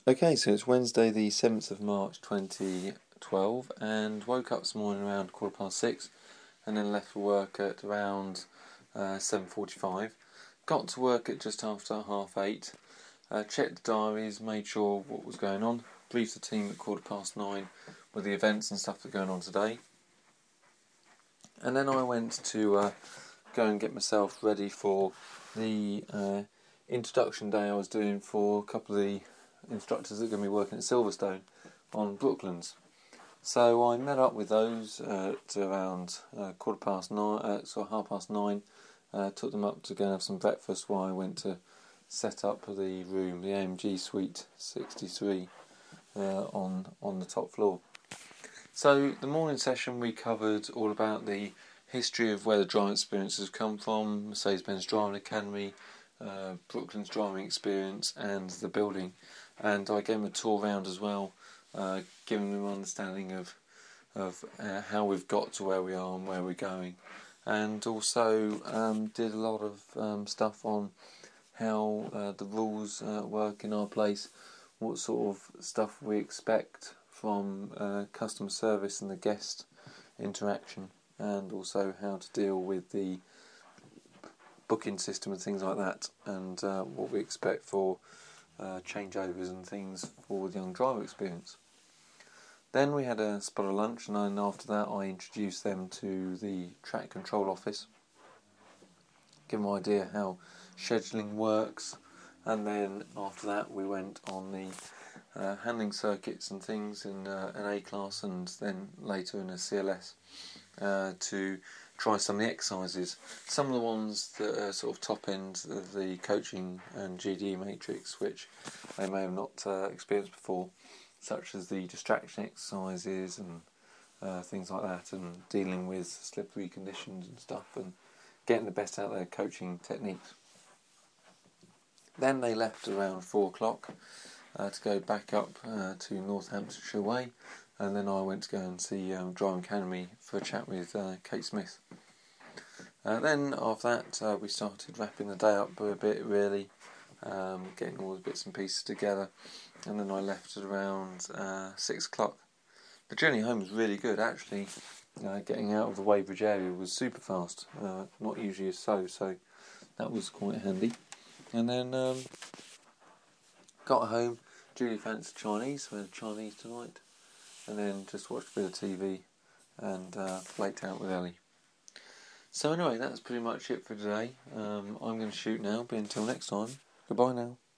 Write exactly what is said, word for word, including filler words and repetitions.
Okay, so it's Wednesday the seventh of March twenty twelve, and woke up this morning around quarter past six and then left for work at around uh, seven forty-five. Got to work at just after half eight, uh, checked the diaries, made sure what was going on, briefed the team at quarter past nine with the events and stuff that are going on today. And then I went to uh, go and get myself ready for the uh, introduction day I was doing for a couple of the instructors that are going to be working at Silverstone on Brooklands. So I met up with those at around uh, quarter past nine, uh, so half past nine. Uh, took them up to go and have some breakfast while I went to set up the room, the A M G Suite sixty-three, uh, on on the top floor. So the morning session we covered all about the history of where the driving experiences have come from, Mercedes-Benz Driving Academy, uh, Brooklands driving experience, and the building. And I gave them a tour around as well, uh, giving them an understanding of of uh, how we've got to where we are and where we're going, and also um, did a lot of um, stuff on how uh, the rules uh, work in our place, what sort of stuff we expect from uh, customer service and the guest interaction, and also how to deal with the booking system and things like that, and uh, what we expect for uh, changeovers and things for the young driver experience. Then we had a spot of lunch, and then after that I introduced them to the track control office, give them an idea how scheduling works, and then after that we went on the uh, handling circuits and things in uh, an A-class and then later in a C L S uh, to try some of the exercises. Some of the ones that are sort of top end of the coaching and G D E matrix, which they may have not uh, experienced before, such as the distraction exercises and uh, things like that, and dealing with slippery conditions and stuff, and getting the best out of their coaching techniques. Then they left around four o'clock uh, to go back up uh, to Northamptonshire Way, and then I went to go and see um, Driving Academy for a chat with uh, Kate Smith. Uh, then after that uh, we started wrapping the day up a bit really, um, getting all the bits and pieces together, and then I left at around uh, six o'clock. The journey home was really good actually. Uh, getting out of the Weybridge area was super fast, uh, not usually so, so that was quite handy. And then um, got home, Julie fancied Chinese, so we had Chinese tonight, and then just watched a bit of T V and uh, flaked out with Ellie. So anyway, that's pretty much it for today. Um, I'm going to shoot now, but until next time, goodbye now.